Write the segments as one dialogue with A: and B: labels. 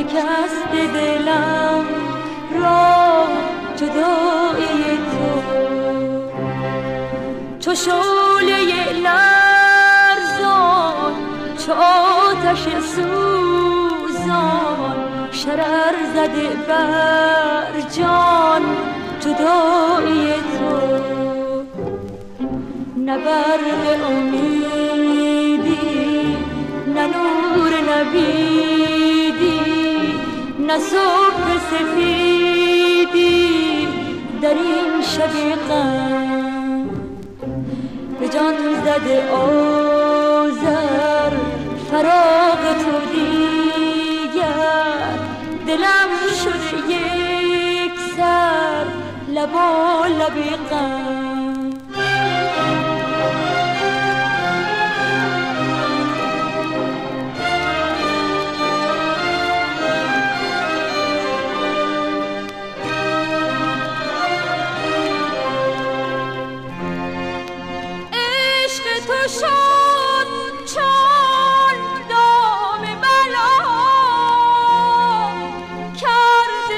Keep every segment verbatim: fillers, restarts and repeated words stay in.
A: شکست دلم را جدایی تو، چو شعله لرزان، چو آتش سوزان، شرر زده بر جان جدایی تو. نه برق امیدی، نه نور نویدی، نه صبح سفیدی در این شب غم. به جان زده آذر فراق تو دیگر، دلم شده یک سر لبا لب غم. شد چون دام بلا، کرد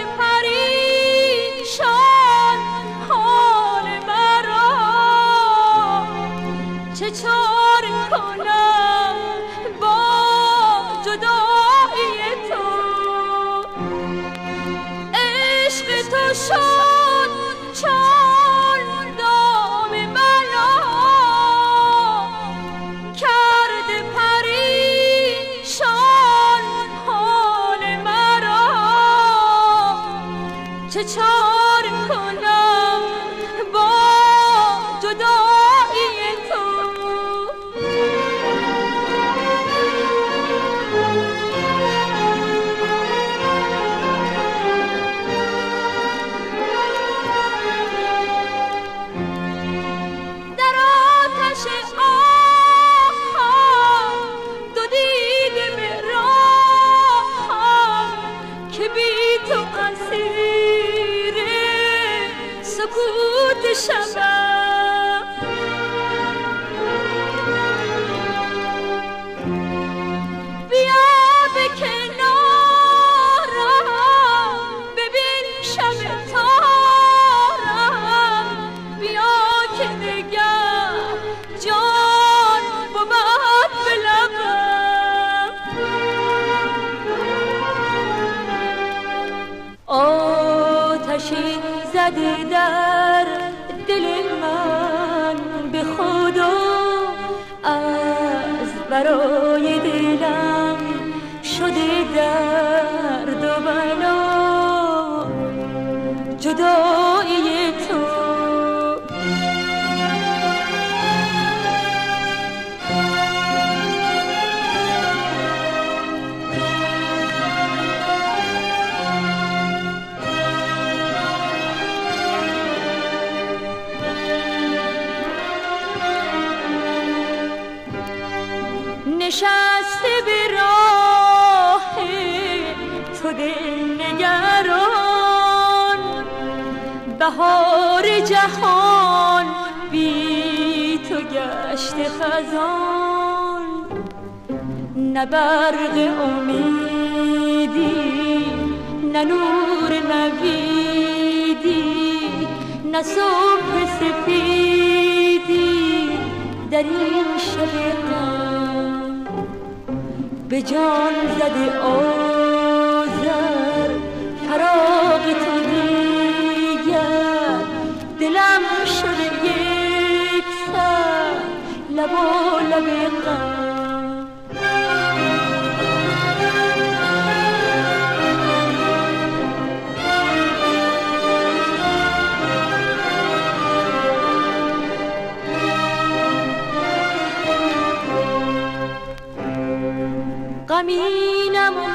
A: پریشان حال مرا. چه چار کنم با جدایی تو، عشق تو شد چون دام بلا، چه چار کنم با جدایی تو. در آتش آهم دو دیده به راهم، که بی تو اسیر سکوت شبم. بیا به کنارم، ببین شب تارم. بیا که نگه جان بود به لبم. آتشی زده در دل من به خدا، از برای دلم شده درد و بلا جدایی تو. نشسته به راه تو دل نگران، بهار جهان بی تو گشت خزان. نه برق امیدی، نه نور نویدی، نه صبح سفیدی در این شب غم. به جان زده آذر فراق تو دیگر، دلم شده یک سر لبا لب غم. غمینم و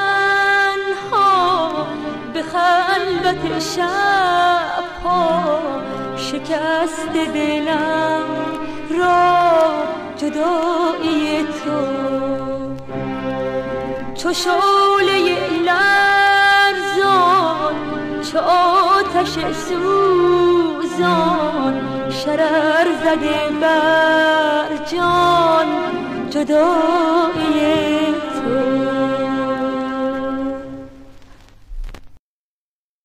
A: تنها به خلوت شبها، شکست دلم را جدایی تو. چو شعله لرزان، چو آتش سوزان، شرر زده بر جان جدایی تو.